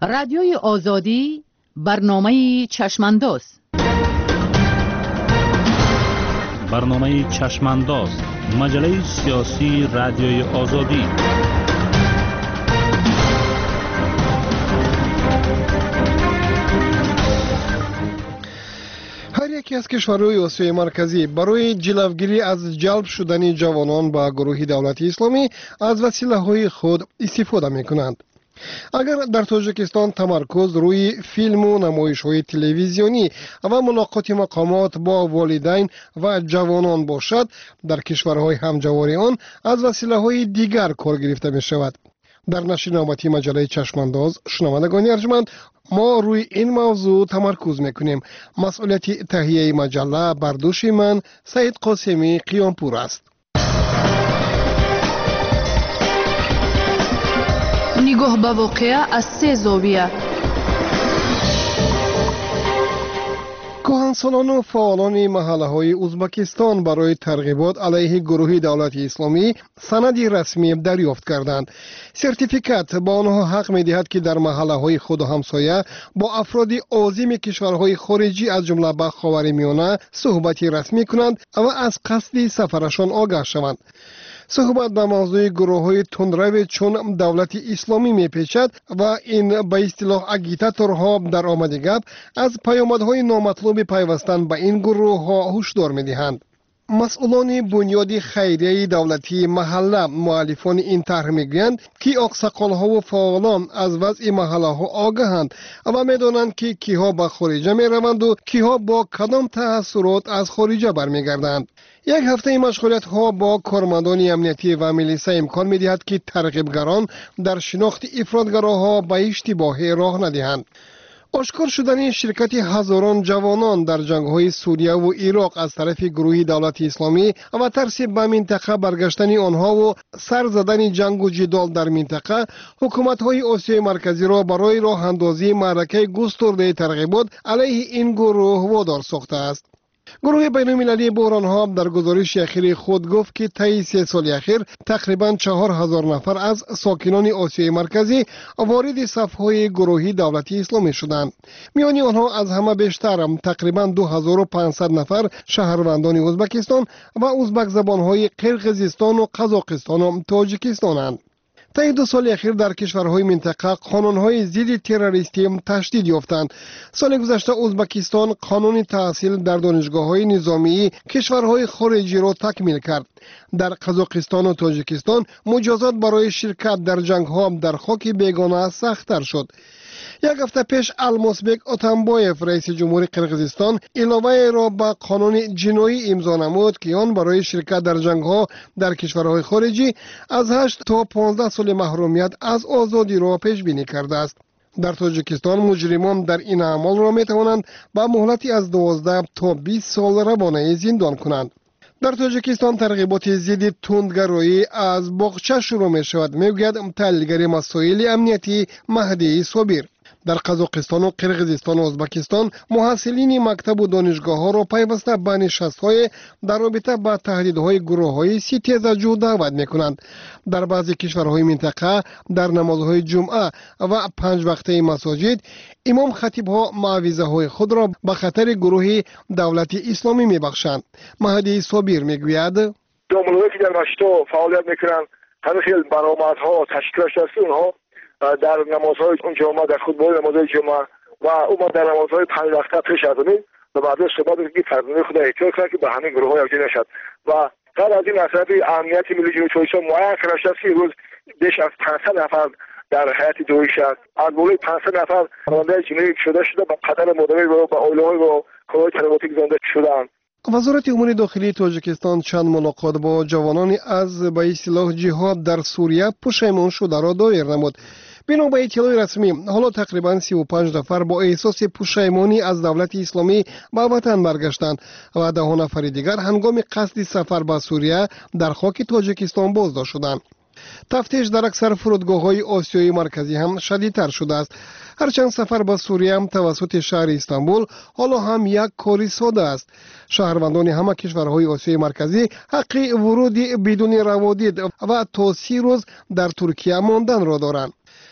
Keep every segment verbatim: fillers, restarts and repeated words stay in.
رادیوی آزادی برنامه چشمانداز. برنامه چشمانداز، مجله سیاسی رادیوی آزادی. هر یکی از کشورهای آسیای مرکزی برای جلوگیری از جلب شدن جوانان به گروه دولت اسلامی از وسیله‌های خود استفاده می‌کنند. اگر در تاجیکستان تمرکز روی فیلم و نمایش‌های تلویزیونی و ملاقات مقامات با والدین و جوانان باشد، در کشورهای همجوار آن از وسیله‌های دیگر کار گرفته می‌شود. در نشر نامتی مجله چشمانداز، شنوندگان ارجمند، ما روی این موضوع تمرکز میکنیم. مسئولیت تهیه مجله بر دوش من، سید قاسمی قیامپور است. نگاه به واقعه از سه زاویه. کهنسالان و فعالان محله‌های ازبکستان برای ترغیبات علیه گروه دولت اسلامی سندی رسمی دریافت کردند. سرتیفیکات با آنها حق می‌دهد که در محله‌های خود و همسایه با افراد عازم کشورهای خارجی از جمله به خاورمیانه صحبتی رسمی کنند و از قصد سفرشان آگاه شوند. صحبت به موضوع گروه‌های تندرو چون دولت اسلامی می‌پیچد و این به اصطلاح اگیتاتورها در آمد گپ از پیامدهای نامطلوب پیوستن به این گروه‌ها هشدار می‌دهند. مسئولان بنیاد خیریه دولتی محله مؤلفان این طرح میگویند که آقساقال‌ها و فعالان از وضع محله‌ها آگاهند و می‌دانند که کیها به خارجه می‌روند و کیها با کدام تأثیرات از خارجه برمیگردند. یک هفته مشغولیت ها با کارمندان امنیتی و میلیسا امکان می‌دهد که ترغیبگران در شناخت افراطگراها به اشتباه راه ندهند. آشکار شدن شرکت هزاران جوانان در جنگ‌های سوریه و عراق از طرف گروه دولت اسلامی و ترس به منطقه برگشتن آنها و سر زدن جنگ و جدال در منطقه، حکومت‌های آسیای مرکزی را برای راه اندازی معرکه گسترده ترغیبات علیه این گروه وادار ساخته است. گروه بین‌المللی بحران‌ها در گزارش اخیر خود گفت که طی سه سال اخیر تقریباً چهار هزار نفر از ساکنان آسیای مرکزی وارد صف‌های گروه دولت اسلامی شدند. میان آنها از همه بیشتر تقریباً دو هزار و پانصد نفر شهروندان ازبکستان و ازبک زبان‌های قرقیزستان و قزاقستان و تاجیکستانند. طی دو سال اخیر در کشورهای منطقه قانون‌های ضد تروریستی تشدید یافتند. سال گذشته ازبکستان قانون تحصیل در دانشگاه‌های نظامی کشورهای خارجی را تکمیل کرد. در قزاقستان و تاجیکستان مجازات برای شرکت در جنگ‌ها در خاک بیگانه سخت‌تر شد. یک هفته پیش الماسبک اتمبایف رئیس جمهور قرقیزستان علاوه را به قانون جنایی امضا نمود که آن برای شرکت در جنگ‌ها در کشورهای خارجی از هشت تا پانزده سال محرومیت از آزادی را پیش بینی کرده است. در تاجیکستان مجرمان در این اعمال را می توانند با مهلتی از دوازده تا بیست سال روانه زندان کنند. در تاجیکستان ترغیبات ضد تندگرایی از باغچه شروع می شود، میگوید تحلیلگر مسائل امنیتی مهدی صابر. در قزاقستان و قرقیزستان و ازبکستان محصلین مکتب و دانشگاه ها را پیوسته به نشست‌های در رابطه با تهدیدهای گروه‌های ستیزجو دعوت می‌کنند. در بعضی کشورهای منطقه در نمازهای جمعه و پنج وقته مساجد امام خطیب‌ها معوذه‌های خود را به خطر گروه دولت اسلامی می‌بخشند. مهدی صابر می‌گوید دامنهایی که در مسجدها فعالیت می‌کنند همه خیلی برآمدها تشکیل شده است. اونها در نمازهای جمعه در خطبه‌های نمازهای جمعه و اون در نمازهای پنج وقته پیش از اون و بعد صحبت که فرزند خدا احتیاج کرد که به همین گروه‌ها یابجه نشد و قبل از این مسئله امنیت ملی جلوی چویسا معین کرده است که روز بیش از پانصد نفر در حیات دویش است. از بالای پانصد نفر راننده جنایی شده شده به قطر مداوم و به اولوهای و کارهای تروریستی گذارده شدند. وزارت امور داخلی تاجیکستان چند ملاقات با جوانان از به اصطلاح جهاد در سوریه پشیمان شده را دایر نمود. بنا به اطلاع رسمی حالا تقریبا سی و پنج نفر با احساس پشیمانی از دولت اسلامی به وطن برگشتند و ده نفر دیگر هنگام قصد سفر به سوریه در خاک تاجیکستان بازداشت شدند. تفتیش در اکثر فرودگاه‌های آسیای مرکزی هم شدیدتر شده است. هرچند سفر به سوریه هم توسط شهر استانبول حالا هم یک کاری ساده است. شهروندان همه کشورهای آسیای مرکزی حق ورود بدون روادید و تا سی روز در ترکیه ماندن را دارند.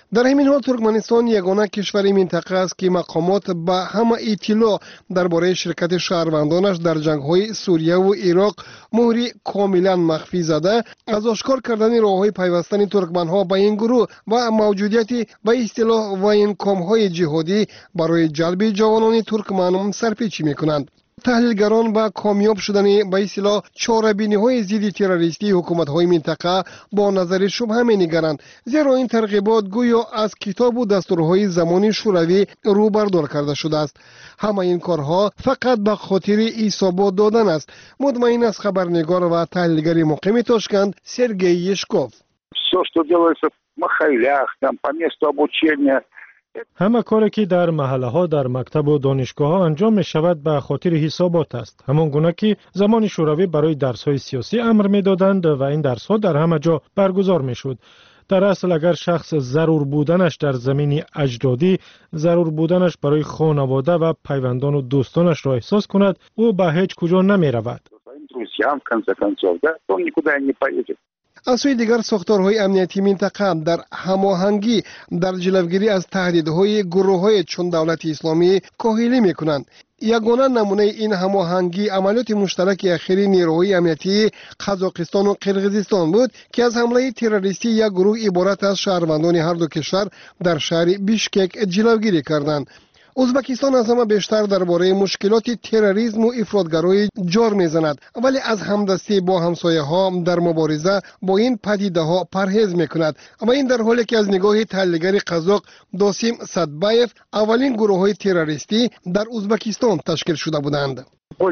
در همین حال ترکمنستان یگانه کشور منطقه است که مقامات با همه اطلاع درباره شرکت شهروندانش در جنگ‌های سوریه و عراق مهری کاملا مخفی زده از آشکار کردن راه‌های پیوستن ترکمن‌ها با این گروه و موجودیت به اصطلاح واینکام‌های جهادی برای جلب جوانان ترکمن سرپیچی می‌کنند. تحلیلگران با کامیاب شدن به اصطلاح چاره‌بینی‌های ضد تروریستی حکومت‌های منطقه با نظر شبهه می‌نگرند، زیرا این ترغیبات گویا از کتاب و دستورهای زمانی شوروی رو بردار کرده شده است. همه این کارها фақат به خاطر حسابات دادن است. مطمئن است خبرنگار و تحلیلگر مقیم تاشکند سرگئی یشکوف. Все, что делается в махалях, там по месту обучения. همه کاری که در محله ها، در مکتب و دانشگاه ها انجام می شود به خاطر حسابات است. همان گونه که زمان شوروی برای درس های سیاسی امر می دادند و این درس ها در همه جا برگزار می شد. در اصل اگر شخص ضرور بودنش در زمین اجدادی، ضرور بودنش برای خانواده و پیوندان و دوستانش را احساس کند، او به هیچ کجا نمی رود. از سوی دیگر ساختارهای امنیتی منطقه در هماهنگی در جلوگیری از تهدیدهای گروه‌های چون دولت اسلامی کاهلی می‌کنند. یگانه نمونه این هماهنگی عملیات مشترک اخیری نیروهای امنیتی قزاقستان و قرقیزستان بود که از حمله تروریستی یک گروه عبارت از شهروندان هر دو کشور در شهر بیشکک جلوگیری کردند. ازبکستان از همه بیشتر درباره مشکلات تروریسم و افراطگرایی جار میزند، ولی از همدستی با همسایه ها در مبارزه با این پدیده ها پرهیز میکند. اما این در حالی که از نگاه تحلیلگر قزاق داسیم سدبایف اولین گروه های تروریستی در ازبکستان تشکیل شده بودند.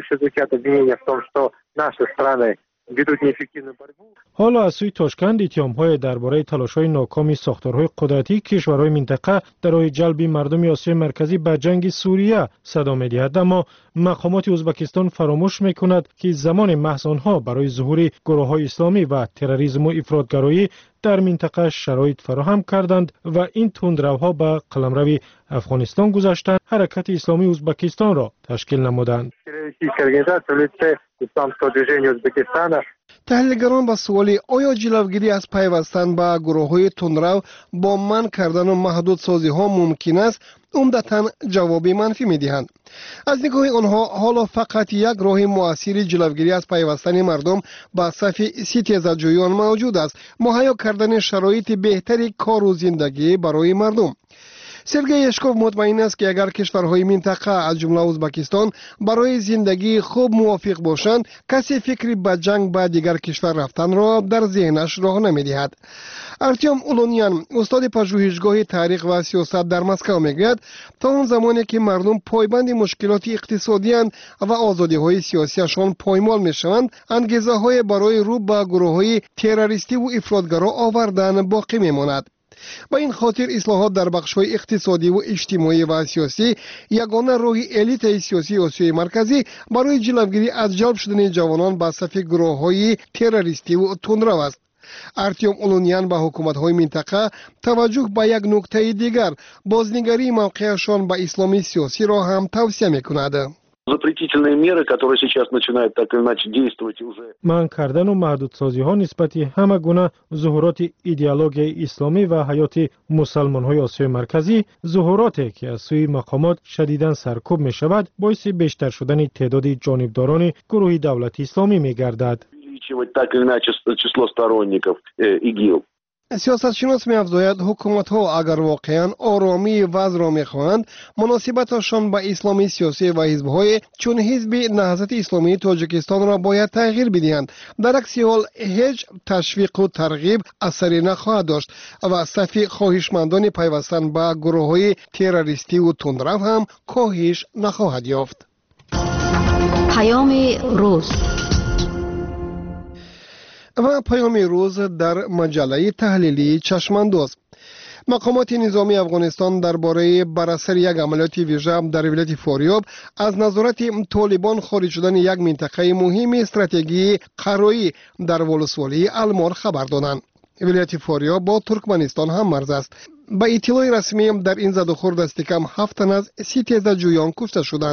حالا از سوی تاشکند اتهام‌های درباره تلاش‌های ناکامی ساختارهای قدرتی کشورهای منطقه در راه جلب مردم آسیای مرکزی به جنگ سوریه صدا می‌دهد، اما مقامات ازبکستان فراموش می‌کند که زمان محض آنها برای ظهور گروه‌های اسلامی و تروریسم و افراطگرایی در منطقه شرایط فراهم کردند و این تندروها به قلمرو افغانستان گذاشتند حرکت اسلامی ازبکستان را تشکیل نمودند. تحلیلگران با سوالی آیا جلوگیری از پیوستن به گروه‌های تندرو با منع کردن و محدود سازی ها ممکن است، عمدتاً جواب منفی می‌دهند. از نگاه آنها حالا فقط یک راه مؤثر جلوگیری از پیوستن مردم به صف ستیزجویان موجود است: مهیا کردن شرایط بهتری کار و زندگی برای مردم. سرگئی یشکوف مطمئن است که اگر کشورهای منطقه از جمله ازبکستان برای زندگی خوب موافق باشند، کسی فکری به جنگ با دیگر کشور رفتن را در ذهنش راه نمی‌دهد. ارتیوم اولونیان، استاد پژوهشگاه تاریخ و سیاست در مسکو میگوید تا اون زمانی که مردم پایبند مشکلات اقتصادی اند و آزادی‌های سیاسیشان پایمال میشوند، انگیزه‌های برای رو به گروه‌های تروریستی و افراطگرا آوردن باقی میماند. با این خاطر اصلاحات در بخش‌های اقتصادی و اجتماعی و سیاسی یگانه راه الیت سیاسی آسیای مرکزی برای جلوگیری از جلب شدن جوانان به صف گروه‌های تروریستی و تندرو است. ارتیوم اولونیان به حکومت‌های منطقه توجه به یک نکته دیگر، بازنگری موقعشان به اسلامی سیاسی را هم توصیه می‌کند. Запретительные меры, которые сейчас начинают так или иначе действовать уже. من کردن و محدودسازی ها نسبت همه گونه ظهورات ایدئولوژی اسلامی و حیات مسلمان های آسیای مرکزی، ظهوراتی که از سوی مقامات شدیداً سرکوب می شود، باعث بیشتر شدن تعداد جانبداران گروه دولت اسلامی می گردد. Увеличивать так или иначе число сторонников ИГИЛ. سیاستشناس می افزاید حکومت ها اگر واقعا آرامی وضع را می خواهند، مناسبتشان با اسلامی سیاسی و حزب های چون حزب نهضت اسلامی تاجیکستان را باید تغییر بدهند. در عکس حال هیچ تشویق و ترغیب اثری نخواهد داشت و صف خواهشمندان پیوستن به گروه های تروریستی و تندرو هم کاهش نخواهد یافت. پیام روز و پیام روز در مجله تحلیلی چشمانداز. مقامات نظامی افغانستان درباره بر اثر یک عملیات ویژه در ولایت فاریاب از نظارت طالبان خارج شدن یک منطقه مهم استراتژی قرایی در ولسوالی المار خبر دادند. ولایت فاریاب با ترکمنستان هم مرز است. با اطلاع رسمی در این زد و خورد دست کم هفت تن از سی تیزه جویان کشته شدند.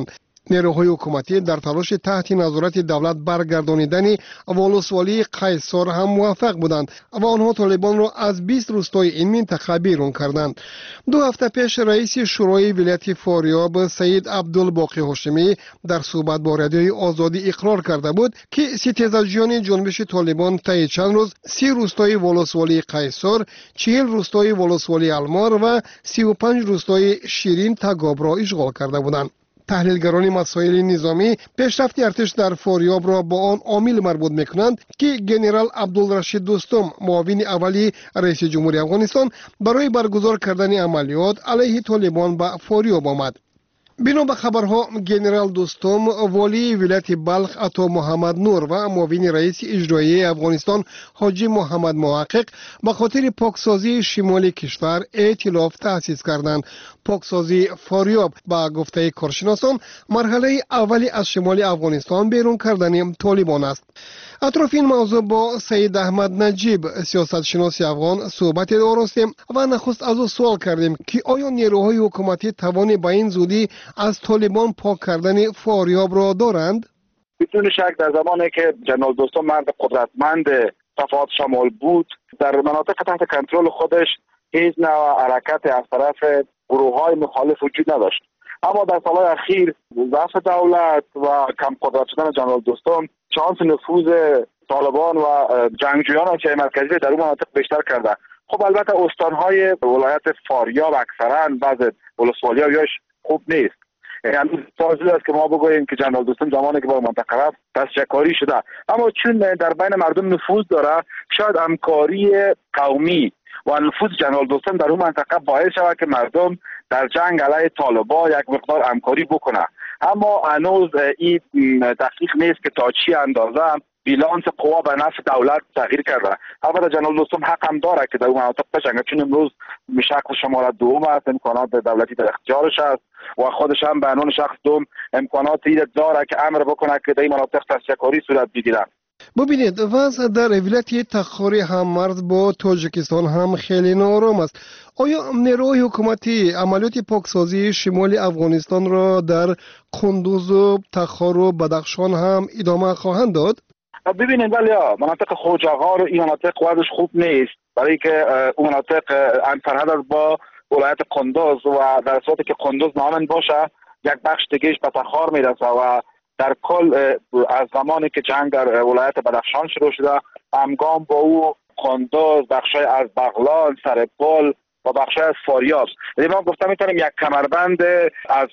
نیروهای حکومتی در تلاش تحت نظارت دولت برگردانیدن ولسوالی قیصر هم موفق بودند و آنها طالبان را از بیست روستای این منطقه بیرون کردند. دو هفته پیش رئیس شورای ولایت فاریاب سید عبدالباقی هاشمی در صحبت با رادیوی آزادی اقرار کرده بود که ستیزجویان جنبش طالبان طی چند روز سی روستای ولسوالی قیصر، چهل روستای ولسوالی المار و سی و پنج روستای شیرین تگاب را اشغال کرده بودند. تحلیلگران مسائل نظامی پیشرفت ارتش در فاریاب را با آن عامل مربوط میکنند که جنرال عبدالرشید دوستم معاون اولی رئیس جمهوری افغانستان برای برگزار کردن عملیات علیه طالبان به فاریاب آمد. بنا به خبرها جنرال دوستم والی ولایت بلخ عطا محمد نور و معاون رئیس اجرایی افغانستان حاجی محمد محقق به خاطر پاکسازی شمال کشور ائتلاف تأسیس کردند. پاکسازی فاریاب به گفته کارشناسان مرحله اولی از شمال افغانستان بیرون کردن طالبان است. اطراف این موضوع با سید احمد نجیب سیاستشناس افغان صحبت داشتیم و نخست از او سوال کردیم که آیا نیروهای حکومتی توان به این زودی از طالبان پاک کردن فاریاب را دارند؟ بدون شک در زمانی که جنرال دوستم مرد قدرتمند صفات شمال بود، در مناطق تحت کنترل خودش هیچ نوع حرکت از طرف گروه‌های مخالف وجود نداشت. اما در سالهای اخیر ضعف دولت و کم قدرت شدن جنرال دوستم شانس نفوذ طالبان و جنگجویان آسیای مرکزی در اون مناطق بیشتر کرده. خب البته استانهای ولایت فاریاب اکثرا بعض ولسوالی‌هاش خوب نیست. یعنی تازه است که ما بگوییم که جنرال دوستم زمانی که با منطقه رفت دستچکاری شده، اما چون در بین مردم نفوذ داره شاید همکاری قومی و نفوذ جنرال دوستم در اون منطقه باعث شود که مردم در جنگ علیه طالبان یک مقدار همکاری بکنه. اما هنوز این دقیق نیست که تا چی اندازه بیلانس قوا به نفع دولت تغییر کرده. البته جنرال دوستم حق هم داره که در اون مناطق بجنگه، چون امروز شخص شماره دوم است، امکانات دولتی در اختیارش است و خودش هم به عنوان شخص دوم امکانات این داره که امر بکنه که در این مناطق تشکری صورت بگیرد. ببینید وضع در ولایت تخاری هم مرز با تاجیکستان هم خیلی نارام است. آیا نیروهای حکومتی عملیات پاکسازی شمال افغانستان را در قندوز و تخار و بدخشان هم ادامه خواهند داد؟ ببینید ولی مناطق خوجاغار این مناطق وضعش خوب نیست، برای که اون مناطق انفراد با ولایت قندوز و در صورتی که قندوز نامن باشه یک بخش دیگهش به تخار میرسه و در کل از زمانی که جنگ در ولایت بدخشان شروع شده همگام با او قندوز، بخشای از بغلان، سرپل و بخشای از فاریاب، یعنی ما گفتم میتونیم یک کمربند از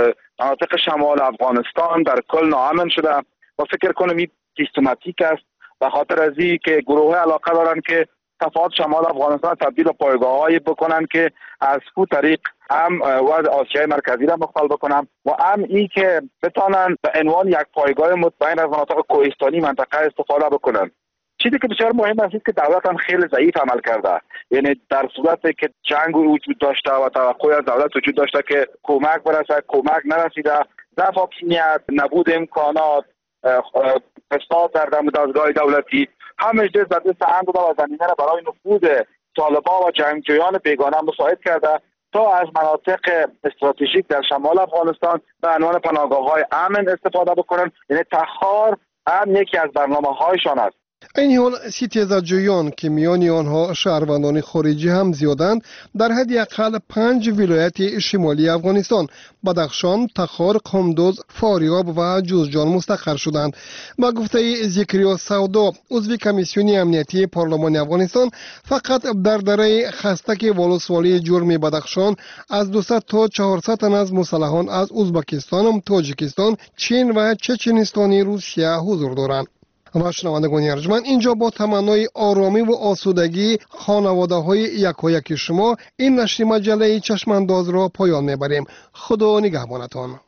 مناطق شمال افغانستان در کل ناامن شده و فکر کنم این سیستماتیک است به خاطر از این که گروه علاقه دارن که صفات شمال افغانستان تبدیل به پایگاه‌هایی بکنن که از او طریق هم وضع آسیای مرکزی را مختل بکنن و هم این که بتانن به عنوان یک پایگاه مطمئن از مناطق کوهستانی منطقه استفاده بکنن. چیزی که بسیار مهم است که دولت هم خیلی ضعیف عمل کرده، یعنی در صورتی که جنگ وجود داشته و توقعی از دولت وجود داشته که کمک برسه، کمک نرسیده، ضعف حاکمیت، نبود امکانات، فساد در دستگاه دولتی، همش دست در دست هم داده و زمینه را برای نفوذ طالبان و جنگجویان بیگانه مساعد کرده تا از مناطق استراتژیک در شمال افغانستان به عنوان پناهگاه‌های امن استفاده بکنن. یعنی تخار هم یکی از برنامه‌هایشان است. این حال ستیزجویان که میان آنها شهروندان خارجی هم زیادند در حد اقل پنج ولایت شمالی افغانستان بدخشان، تخار، قندوز، فاریاب و جوزجان مستقر شدند. با گفته ذکریا سودا عضو کمیسیون امنیتی پارلمان افغانستان فقط در دره خستک ولسوالی جرم بدخشان از دویست تا چهارصد تن از مسلحان از ازبکستان، تاجیکستان، چین و چچنستان روسیه حضور دارند. و شنوندگان ارجمند، اینجا با تمنای آرامی و آسودگی خانواده های یکایک شما این نشر مجله چشمانداز را پایان میبریم. خدا نگهبانتان.